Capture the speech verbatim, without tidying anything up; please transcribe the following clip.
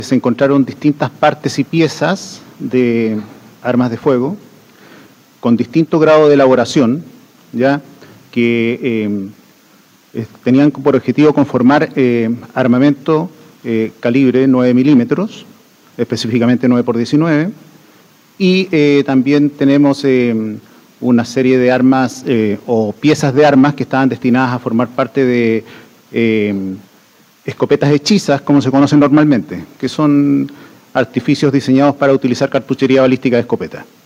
Se encontraron distintas partes y piezas de armas de fuego con distinto grado de elaboración, ya que eh, tenían por objetivo conformar eh, armamento eh, calibre nueve milímetros, específicamente nueve por diecinueve, y eh, también tenemos eh, una serie de armas eh, o piezas de armas que estaban destinadas a formar parte de eh, escopetas hechizas, como se conocen normalmente, que son artificios diseñados para utilizar cartuchería balística de escopeta.